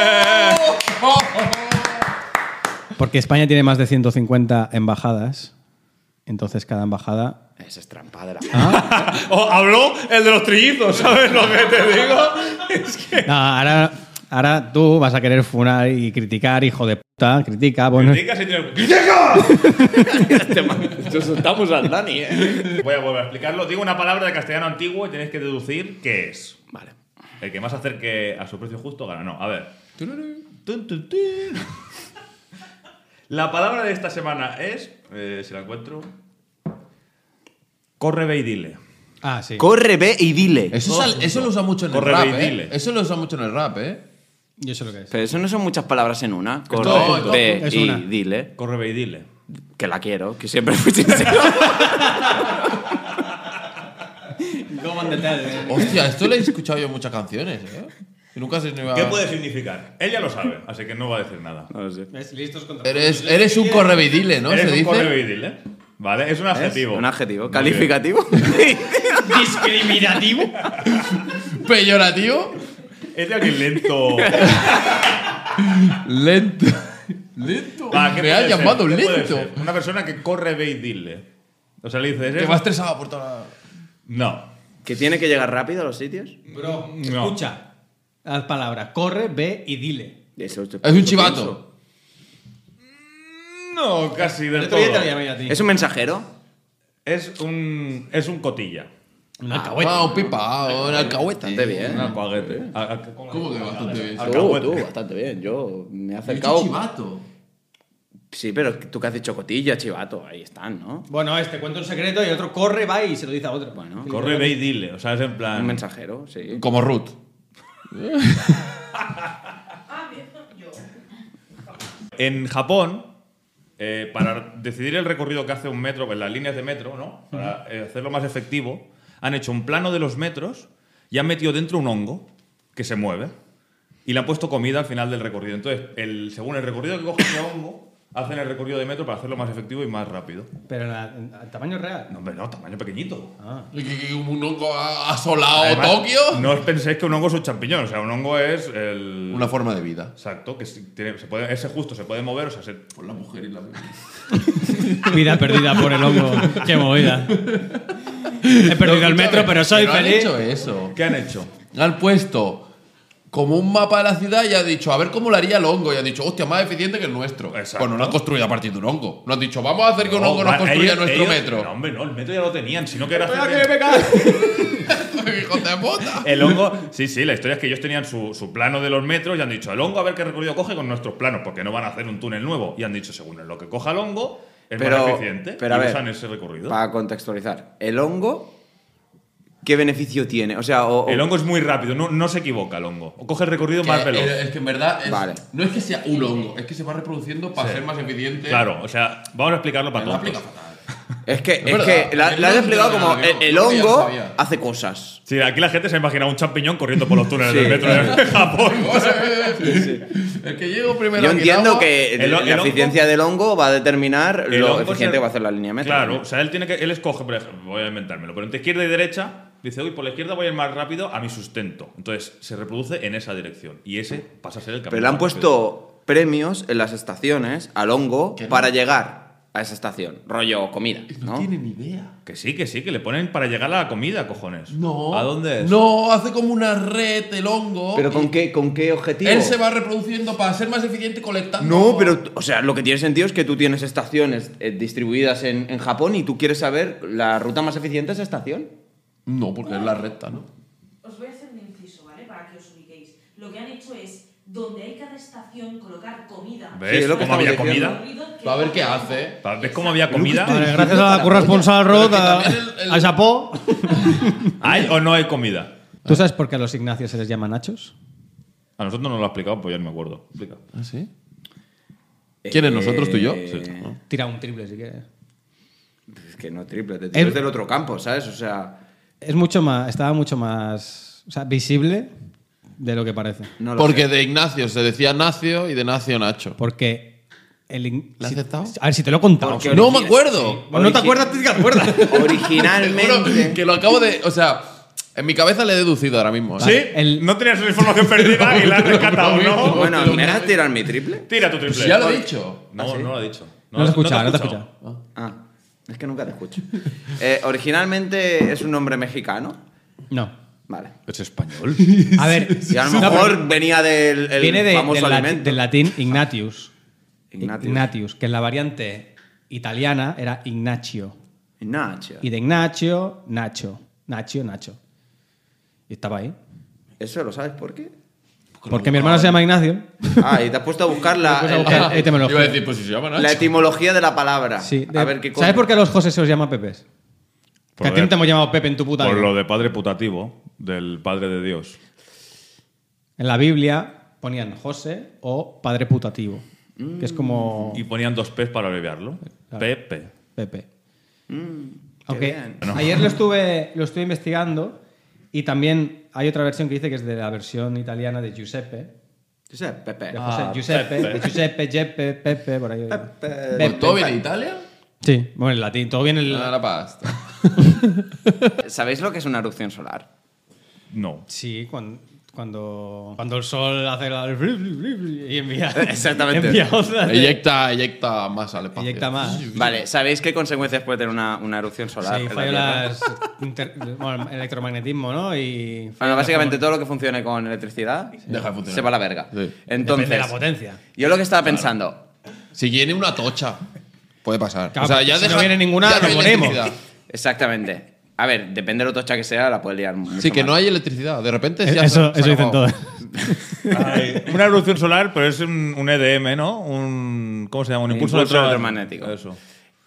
Porque España tiene más de 150 embajadas. Entonces cada embajada... Esa es trampa de la. Oh, habló el de los trillizos, ¿sabes lo que te digo? Es que. No, ahora tú vas a querer funar y criticar, hijo de puta. Critica, bueno... Critica si tiene- ¡Critica! Estamos al Dani, Voy a volver a explicarlo. Digo una palabra de castellano antiguo y tenéis que deducir qué es. Vale. El que más acerque a su precio justo gana. No, a ver. Tun, tun, tun. La palabra de esta semana es, si la encuentro, corre, ve y dile. Ah, sí. Corre, ve y dile. Eso lo usa mucho en Corre, el rap, ve y dile. Eso lo usa mucho en el rap, Yo sé lo que es. Pero eso no son muchas palabras en una. Corre, todo, ve es y una. dile. Corre, ve y dile. Que la quiero, que siempre fui sincero. Hostia, esto lo he escuchado yo en muchas canciones, Y nunca se me iba... ¿Qué puede significar? Él ya lo sabe, así que no va a decir nada. No lo sé. ¿Ves? Listos contra Eres un correvidile, ¿no? Eres Se un dice. corre, ve y dile. ¿Vale? Es un adjetivo. Un adjetivo. Muy ¿Calificativo? ¿Discriminativo? Peyorativo. bien. Es de alguien lento. Lento. Lento. Va, ¿qué Me puede ha ser? llamado ¿Qué puede lento. ser? Una persona que corre, ve y dile. O sea, le dices. Que va estresado por toda No. ¿Que tiene que llegar rápido a los sitios? Bro, No. escucha. Las palabras. Corre, ve y dile. Eso Es un chivato. No, casi El del otro día te todo. la llamé a ti. ¿Es un mensajero? Es un cotilla. Un alcahuete. un pipa, un alcahuete. Bastante bien. Un alcahuete. ¿Cómo que bastante bien? Tú, bastante bien. Yo me he acercado. Chivato. Sí, pero tú que has dicho cotilla, chivato, ahí están, ¿no? Bueno, este cuenta un secreto y otro corre, va y se lo dice a otro. Bueno, Corre, ve y dile. O sea, es en plan. un mensajero, sí. Como Ruth. Ah, bien, yo. En Japón, para decidir el recorrido que hace un metro, en las líneas de metro, ¿no? Para hacerlo más efectivo, han hecho un plano de los metros y han metido dentro un hongo que se mueve. Y le han puesto comida al final del recorrido. Entonces, según el recorrido que coge ese hongo, hacen el recorrido de metro para hacerlo más efectivo y más rápido. Pero en tamaño real. No, hombre, no, tamaño pequeñito. ¿Y que un hongo ha asolado Además, Tokio? No os penséis que un hongo es un champiñón. O sea, un hongo es el. Una forma de vida. Exacto, que ese justo se puede mover, o sea, Por la mujer y la vida. Vida perdida por el hongo. Qué movida. He perdido el metro, pero soy Han feliz. hecho eso. ¿qué han hecho? Han puesto como un mapa de la ciudad y ha dicho, a ver cómo lo haría el hongo. Y ha dicho, hostia, más eficiente que el nuestro. Exacto. Pues no lo han construido a partir de un hongo. No han dicho, vamos a hacer que un hongo nos construya nuestro metro. No, hombre, no, el metro ya lo tenían, sino que era ¡Hijo de puta! el hongo. Sí, sí, la historia es que ellos tenían su plano de los metros y han dicho, el hongo a ver qué recorrido coge con nuestros planos, porque no van a hacer un túnel nuevo. Y han dicho, según lo que coja el hongo, es más eficiente. Pero y a ver, usan ese recorrido. para contextualizar, el hongo, ¿qué beneficio tiene? O sea, El hongo es muy rápido, no se equivoca el hongo. O coge el recorrido más veloz. Es que en verdad Vale. no es que sea un hongo, es que se va reproduciendo para ser más eficiente. Claro, o sea, vamos a explicarlo para Me lo todos. aplica fatal. Es que verdad. la El has hongo explicado no, como no, el no, ya lo hongo sabía. hace cosas. Sí, aquí la gente se ha imaginado un champiñón corriendo por los túneles Sí. del metro de Japón. El que llego primero Yo aquí en entiendo agua- que el la hongo- eficiencia del hongo va a determinar El lo hongo eficiente se- que va a hacer la línea metro. Claro, o sea, él escoge, por ejemplo, voy a inventármelo, pero entre izquierda y derecha, dice, uy, por la izquierda voy a ir más rápido a mi sustento. Entonces, se reproduce en esa dirección. Y ese pasa a ser el camino. Pero le han más rápido. puesto premios en las estaciones al hongo para llegar a esa estación? Rollo comida, ¿no? No tiene ni idea. Que sí, que le ponen para llegar a la comida, cojones. No. ¿A dónde es? No, hace como una red el hongo. ¿Pero y con qué objetivo? Él se va reproduciendo para ser más eficiente colectando. No, pero, o sea, lo que tiene sentido es que tú tienes estaciones distribuidas en Japón y tú quieres saber la ruta más eficiente a esa estación. No, porque es la recta, ¿no? Os voy a hacer un inciso, ¿vale? Para que os ubiquéis. Lo que han hecho es, donde hay cada estación, colocar comida. ¿Ves Sí, es lo que cómo había estamos comida? Va a ver qué hace. ¿Ves cómo había comida? Vale, gracias a la corresponsal Rod, Pero que también a Japó. ¿Hay o no hay comida? ¿Tú sabes por qué a los Ignacios se les llama nachos? A nosotros no nos lo ha explicado, pues ya no me acuerdo. Explica. ¿Ah, sí? ¿Quiénes, nosotros, tú y yo? Sí. Tira un triple si quieres. Es que no triple, te tiras del otro campo, ¿sabes? O sea, Es mucho más, estaba mucho más, o sea, visible de lo que parece. no lo Porque sé. de Ignacio se decía Nacio y de Nacio Nacho. Porque ¿Le has aceptado? A ver, si te lo he contado. Porque No me acuerdo. Pues no te acuerdas, tú sí que te acuerdas. Originalmente. Que lo acabo de. O sea, en mi cabeza le he deducido ahora mismo. ¿Sí? No tenías una información perdida y la has rescatado, ¿no? Bueno, ¿me dejas tirar mi triple? Tira tu triple. Pues ya lo he dicho. No, no lo ha dicho. No lo he escuchado, no te he has escuchado. Ah, es que nunca te escucho. Originalmente es un nombre mexicano. No. Vale. Es español. A ver, Y a lo no, mejor pero venía del viene famoso del, alimento. del latín Ignatius. Ignatius. Ignatius, que en la variante italiana era Ignacio. Nacho. Y de Ignacio, Nacho. Nacho. Y estaba ahí. ¿Eso lo sabes por qué? Porque mi hermano se llama Ignacio. Ah, y te has puesto a buscar Me he puesto a buscar etimología. Iba a decir, pues si se llama Nacho. la etimología de la palabra. Sí, A ver qué ¿sabes por qué a los José se los llama Pepes? Por Que a ti no te hemos llamado Pepe en tu puta Por vida. lo de padre putativo, del padre de Dios. En la Biblia ponían José o padre putativo. Que es como Y ponían 2 P's para abreviarlo. Pepe. Pepe. Qué Aunque bien. ayer lo estuve investigando y también hay otra versión que dice que es de la versión italiana de Giuseppe. Yo sé, Pepe. De José, Ah, Giuseppe, Pepe. de Giuseppe, Jeppe, Pepe, por ahí. Pepe. ¿Todo viene de Italia? Sí, bueno, en latín, todo viene en Ah, la pasta. ¿Sabéis lo que es una erupción solar? No. Sí, cuando el sol hace la... y envía... Exactamente. Envía ondas de- Eyecta más al espacio. Eyecta más. Vale, ¿sabéis qué consecuencias puede tener una erupción solar? Sí, en la fallo Tierra? bueno, electromagnetismo, ¿no? Y Bueno, básicamente todo lo que funcione con electricidad Deja de funcionar. se va a la verga. Sí. Depende Entonces, de la potencia. yo lo que estaba pensando, Si viene una tocha, puede pasar. Claro, o sea, ya si no viene ninguna, ya no lo hay ponemos. electricidad. exactamente. A ver, depende de lo tocha que sea, la puedes liar mucho Sí, que más. no hay electricidad. De repente ya Eso se ha dicen acabado. todos. Una erupción solar, pero es un EDM, ¿no? ¿Cómo se llama? Un impulso electromagnético. Eso.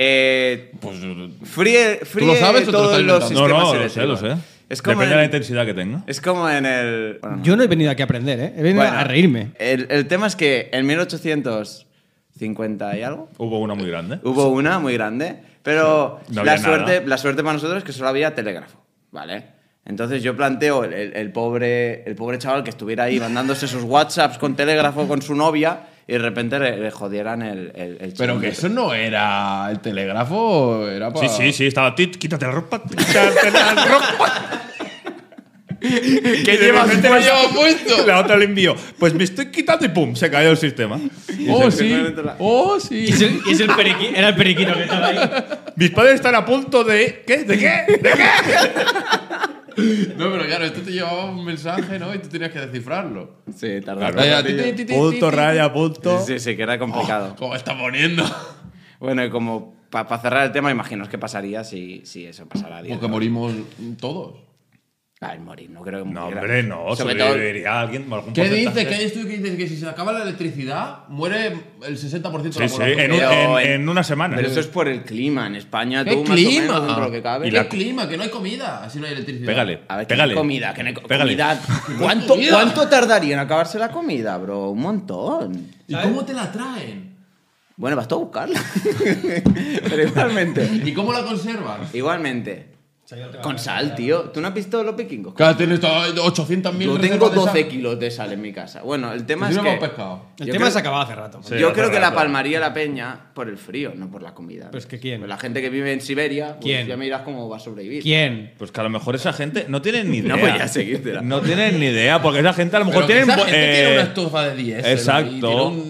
Fríe lo sabes o te lo todos estás los inventando? No, sistemas lo eléctricos. sé. Es como, Depende de la en, intensidad que tenga. es como en el... bueno, no. Yo no he venido aquí a aprender, ¿eh? He venido Bueno, a reírme. El tema es que en 1850 y algo Hubo una muy grande. hubo una muy grande, pero No la, había suerte, nada. la suerte para nosotros es que solo había telégrafo, ¿vale? Entonces yo planteo el pobre chaval que estuviera ahí mandándose sus WhatsApps con telégrafo con su novia y de repente le jodieran el Pero chiringuito. que eso no era el telégrafo, era para. Sí. Estaba quítate la ropa, quítate la ropa. ¿Qué llevas repente puesto? La otra le envió. Pues me estoy quitando y pum, se cayó el sistema. Oh, sí. Oh, sí. Y es el era el periquito que estaba ahí. Mis padres están a punto de. ¿Qué? ¿De qué? ¿De qué? No, pero claro, esto te llevaba un mensaje, ¿no? Y tú tenías que descifrarlo. Sí, tardaba Claro. un Vaya, ratillo. Punto, raya, punto. Sí, que era complicado. ¿Cómo está poniendo? Bueno, y como para cerrar el tema, imaginaos qué pasaría si eso pasara a día. Porque morimos todos. Ay, morir, no creo que No, muriera. hombre, no. Sobre todo, Sobreviviría alguien. Algún ¿Qué porcentaje. dice? ¿Qué hay estudio que dice que si se acaba la electricidad, muere el 60% de la Sí, población? Pero en una semana. pero eso es por el clima. En España, ¿Qué tú más o clima? menos dentro de lo que cabe. ¿Qué Y la- clima? Que no hay comida, si no hay electricidad. Pégale. A ver, que no pégale. hay comida, que no hay Pégale. comida. ¿Cuánto tardaría en acabarse la comida, bro? Un montón. ¿Y cómo te la traen? Bueno, vas tú a buscarla. Pero igualmente. ¿Y cómo la conservas? Igualmente. Con sal, tío. ¿Tú no has visto los vikingos? Claro, tienes 800.000 Yo tengo reservas de 12 sal. kilos de sal en mi casa. Bueno, el tema Pues es no hemos que... pescado. El Yo tema creo- se acababa hace rato. Sí, Yo hace creo que la rato. palmaría la peña por el frío, no por la comida. Pero es que ¿quién? Pues la gente que vive en Siberia, pues ¿Quién? ya me dirás cómo va a sobrevivir. ¿Quién? Pues que a lo mejor esa gente no tienen ni idea. No voy a seguírtela. No tienen ni idea, porque esa gente a lo mejor Pero que tienen. esa gente tiene una estufa de diésel. exacto. Y tiene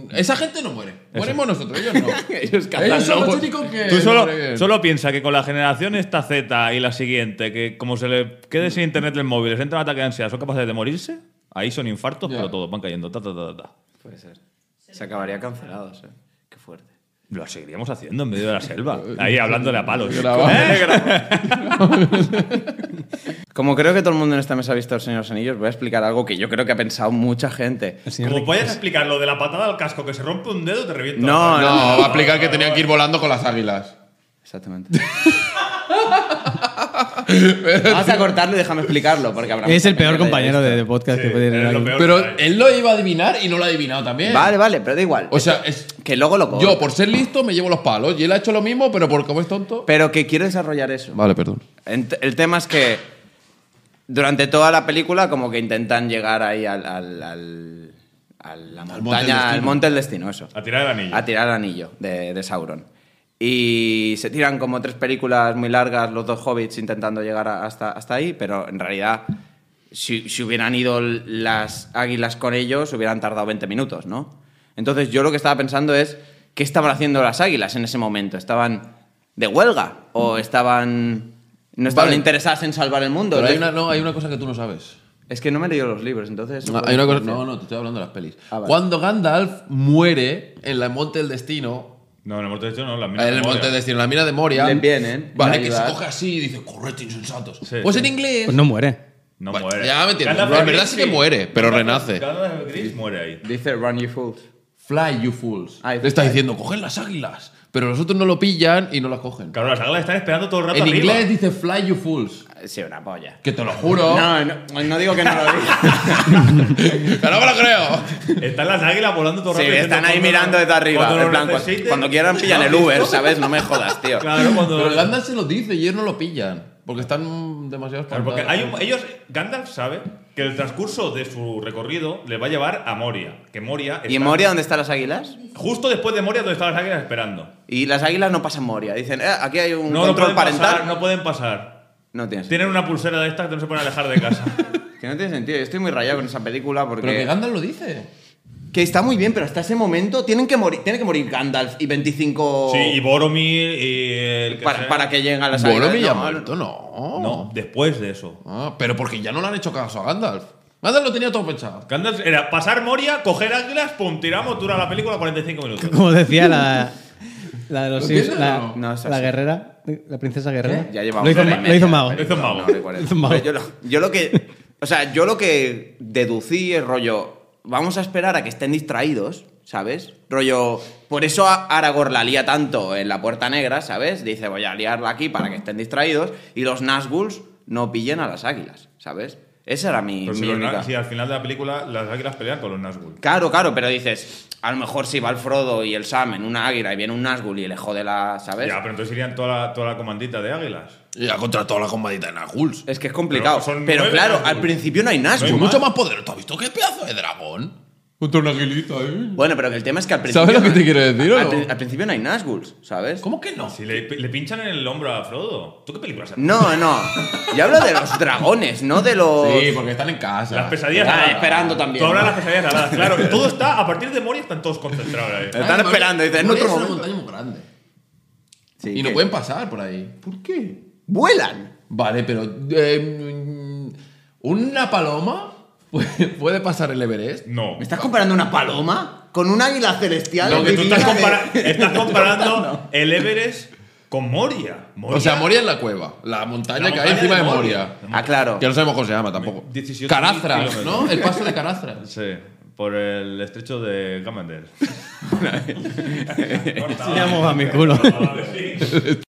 Esa gente no muere. Mueremos nosotros, ellos no. Ellos cazan Ellos son los lobos. únicos que. Tú no mueren. solo piensa que con la generación esta Z y la siguiente, que como se le quede sin internet el móvil, les entra un ataque de ansiedad, son capaces de morirse. Ahí son infartos, Ya. pero todos van cayendo. Puede ser. Se acabaría cancelados, Qué fuerte. Lo seguiríamos haciendo en medio de la selva. Ahí hablándole a palos. Como creo que todo el mundo en esta mesa ha visto El Señor de los Anillos, voy a explicar algo que yo creo que ha pensado mucha gente. Como vayas a explicar lo de la patada al casco, que se rompe un dedo, te reviento. No, No, va a explicar que tenían que ir volando con las águilas. Exactamente. Vamos a cortarlo y déjame explicarlo. Porque habrá Es mucha el peor gente que compañero haya de visto. podcast que Sí, puede tener es lo aquí. peor. Pero él lo iba a adivinar y no lo ha adivinado también. Vale, pero da igual. O sea, es. Que luego lo corto. Yo, por ser listo, me llevo los palos. Y él ha hecho lo mismo, pero por como es tonto. Pero que quiero desarrollar eso. Vale, perdón. El tema es que durante toda la película como que intentan llegar ahí a la Monte del montaña, Destino. al Monte del Destino, eso. A tirar el anillo. A tirar el anillo de Sauron. Y se tiran como 3 películas muy largas, los 2 hobbits intentando llegar hasta ahí, pero en realidad, si hubieran ido las águilas con ellos, hubieran tardado 20 minutos, ¿no? Entonces yo lo que estaba pensando es, ¿qué estaban haciendo las águilas en ese momento? ¿Estaban de huelga? ¿O no estaban Vale. interesadas en salvar el mundo? Pero hay una cosa que tú no sabes. Es que no me he leído los libros, entonces... No, hay una cosa. No, te estoy hablando de las pelis. Ah, vale. Cuando Gandalf muere en la Monte del Destino. No, en el Monte de Destino no, la mina En el de Monte del Destino, en la mina de Moria. Le vienen Vale, a que se ayudar. coge así y dice, correcto, insensatos. Sí, Pues sí. en inglés. Pues no muere. No Bueno, muere. ya me entiendes. Gandalf En verdad Gris sí que muere, pero renace. Gandalf Gris muere ahí. Dice Run You Fools. Fly, you fools. Ah, Le está diciendo, cogen las águilas. Pero los otros no lo pillan y no las cogen. Claro, las águilas están esperando todo el rato En arriba. inglés dice fly, you fools. Sí, una polla. Que te lo juro. No digo que no lo diga. Que no me lo creo. Están las águilas volando todo el Sí, rato. están diciendo, ahí cuando mirando lo- desde arriba. cuando En lo plan, necesiten, cuando quieran pillan ¿lo el has Uber, visto? ¿sabes? No me jodas, tío. Claro, cuando. Pero Gandalf se lo dice y ellos no lo pillan. Porque están demasiado Claro, porque espantados. Gandalf sabe que el transcurso de su recorrido le va a llevar a Moria. Que Moria ¿Y en está Moria dónde están las águilas? justo después de Moria donde están las águilas esperando. Y las águilas no pasan Moria. Dicen, aquí hay un No control pueden parental. pasar, no pueden pasar. No tiene sentido. Tienen una pulsera de estas que no se pueden alejar de casa. Que no tiene sentido. Yo estoy muy rayado con esa película porque... Pero que Gandalf lo dice. Que está muy bien, pero hasta ese momento tiene que morir Gandalf y 25... Sí, y Boromir y el que sea. para que lleguen a las águilas. Boromir ya ha No, muerto, no. No, después de eso. Ah, pero porque ya no le han hecho caso a Gandalf. Gandalf lo tenía todo pensado. Gandalf era pasar Moria, coger águilas, pum, tiramos, dura la película 45 minutos. Como decía la de los ¿Lo Sims, entiendes la, o no? No, es la así. guerrera, la princesa guerrera. Ya llevamos lo hizo, hora y lo media hizo de Mago. película, Lo hizo Mago. no recuerdo. Lo hizo Mago. Pero yo lo que deducí es rollo, vamos a esperar a que estén distraídos, ¿sabes? Rollo, por eso Aragorn la lía tanto en la Puerta Negra, ¿sabes? Dice, voy a liarla aquí para que estén distraídos y los Nazguls no pillen a las águilas, ¿sabes? Esa era mi Pero si, única... si al final de la película las águilas pelean con los Nazgûl. Claro, pero dices, a lo mejor si va el Frodo y el Sam en una águila y viene un Nazgûl y le jode la, ¿sabes? Ya, pero entonces irían toda la comandita de águilas. Y ha contra toda la comandita de Nazgûl. Es que es complicado. Pero son Pero 9 claro, Nazgûl. al principio no hay No hay Nazgûl. Mucho más poderoso. ¿Tú has visto qué pedazo de dragón? Contra una aguilita, Bueno, pero que el tema es que al principio... ¿Sabes lo que te quiero decir o al, no? al principio no hay Nazgûls, ¿sabes? ¿Cómo que no? Si le pinchan en el hombro a Frodo. ¿Tú qué películas haces? No. Yo hablo de los dragones, no de los... Sí, porque están en casa. Las pesadillas Ah, aladas. esperando también, Tú hablas ¿no? de las pesadillas aladas. Claro, todo está, a partir de Moria están todos concentrados ahí. Están esperando, dicen, en Moria otro es una momento. montaña muy grande. Sí, Y no ¿qué? pueden pasar por ahí. ¿Por qué? ¡Vuelan! Vale, pero. ¿Una paloma puede pasar el Everest? No. ¿Me estás comparando una paloma con un águila celestial? Lo que tú estás, divina estás comparando el Everest con Moria. O sea, Moria en la cueva. La montaña La que hay montaña encima de de Moria. Moria. Ah, claro. Que no sabemos cómo se llama tampoco. 17.000 Carazras, kilómetros. ¿no? El paso de Carazras. Sí, por el estrecho de Gamander. Enseñamos a mi culo.